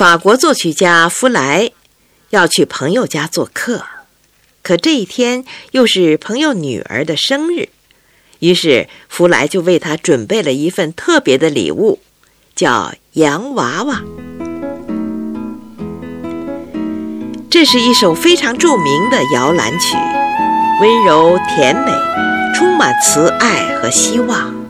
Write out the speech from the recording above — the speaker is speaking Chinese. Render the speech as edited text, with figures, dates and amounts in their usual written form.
法国作曲家弗莱要去朋友家做客，可这一天又是朋友女儿的生日，于是弗莱就为她准备了一份特别的礼物，叫洋娃娃。这是一首非常著名的摇篮曲，温柔甜美，充满慈爱和希望。